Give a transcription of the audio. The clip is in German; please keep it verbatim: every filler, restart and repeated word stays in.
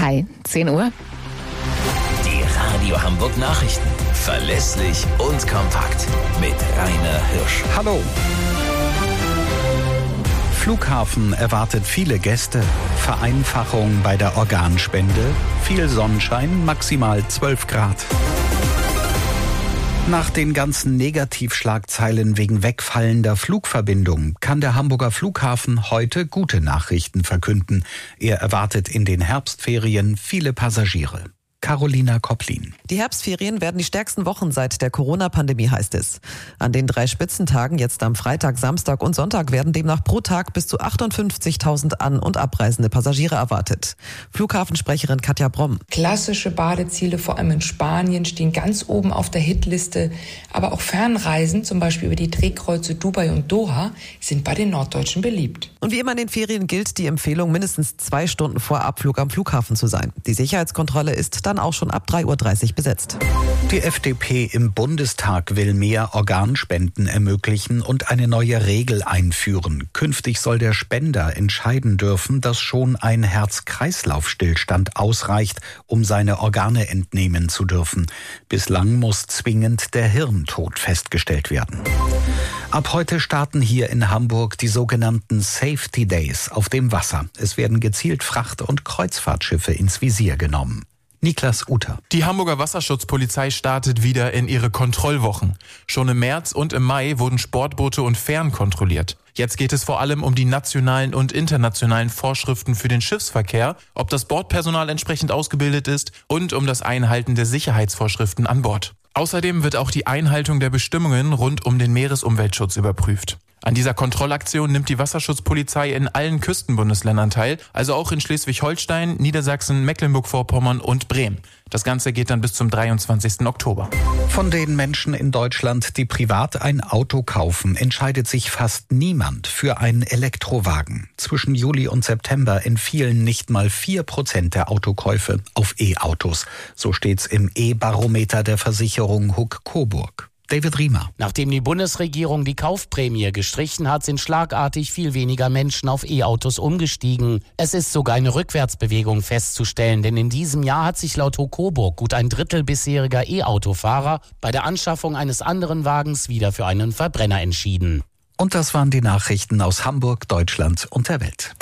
Hi, zehn Uhr. Die Radio Hamburg Nachrichten. Verlässlich und kompakt. Mit Rainer Hirsch. Hallo. Flughafen erwartet viele Gäste. Vereinfachung bei der Organspende. Viel Sonnenschein, maximal zwölf Grad. Nach den ganzen Negativschlagzeilen wegen wegfallender Flugverbindungen kann der Hamburger Flughafen heute gute Nachrichten verkünden. Er erwartet in den Herbstferien viele Passagiere. Carolina Kopplin. Die Herbstferien werden die stärksten Wochen seit der Corona-Pandemie, heißt es. An den drei Spitzentagen, jetzt am Freitag, Samstag und Sonntag, werden demnach pro Tag bis zu achtundfünfzigtausend an- und abreisende Passagiere erwartet. Flughafensprecherin Katja Bromm. Klassische Badeziele, vor allem in Spanien, stehen ganz oben auf der Hitliste. Aber auch Fernreisen, zum Beispiel über die Drehkreuze Dubai und Doha, sind bei den Norddeutschen beliebt. Und wie immer in den Ferien gilt die Empfehlung, mindestens zwei Stunden vor Abflug am Flughafen zu sein. Die Sicherheitskontrolle ist dann auch schon ab drei Uhr dreißig besetzt. Die F D P im Bundestag will mehr Organspenden ermöglichen und eine neue Regel einführen. Künftig soll der Spender entscheiden dürfen, dass schon ein Herz-Kreislauf-Stillstand ausreicht, um seine Organe entnehmen zu dürfen. Bislang muss zwingend der Hirntod festgestellt werden. Ab heute starten hier in Hamburg die sogenannten Safety Days auf dem Wasser. Es werden gezielt Fracht- und Kreuzfahrtschiffe ins Visier genommen. Niklas Uter. Die Hamburger Wasserschutzpolizei startet wieder in ihre Kontrollwochen. Schon im März und im Mai wurden Sportboote und Fähren kontrolliert. Jetzt geht es vor allem um die nationalen und internationalen Vorschriften für den Schiffsverkehr, ob das Bordpersonal entsprechend ausgebildet ist und um das Einhalten der Sicherheitsvorschriften an Bord. Außerdem wird auch die Einhaltung der Bestimmungen rund um den Meeresumweltschutz überprüft. An dieser Kontrollaktion nimmt die Wasserschutzpolizei in allen Küstenbundesländern teil, also auch in Schleswig-Holstein, Niedersachsen, Mecklenburg-Vorpommern und Bremen. Das Ganze geht dann bis zum dreiundzwanzigsten Oktober. Von den Menschen in Deutschland, die privat ein Auto kaufen, entscheidet sich fast niemand für einen Elektrowagen. Zwischen Juli und September entfielen nicht mal vier Prozent der Autokäufe auf E-Autos. So steht's im E-Barometer der Versicherung Huck Coburg. David Riemer. Nachdem die Bundesregierung die Kaufprämie gestrichen hat, sind schlagartig viel weniger Menschen auf E-Autos umgestiegen. Es ist sogar eine Rückwärtsbewegung festzustellen, denn in diesem Jahr hat sich laut Huck Coburg gut ein Drittel bisheriger E-Autofahrer bei der Anschaffung eines anderen Wagens wieder für einen Verbrenner entschieden. Und das waren die Nachrichten aus Hamburg, Deutschland und der Welt.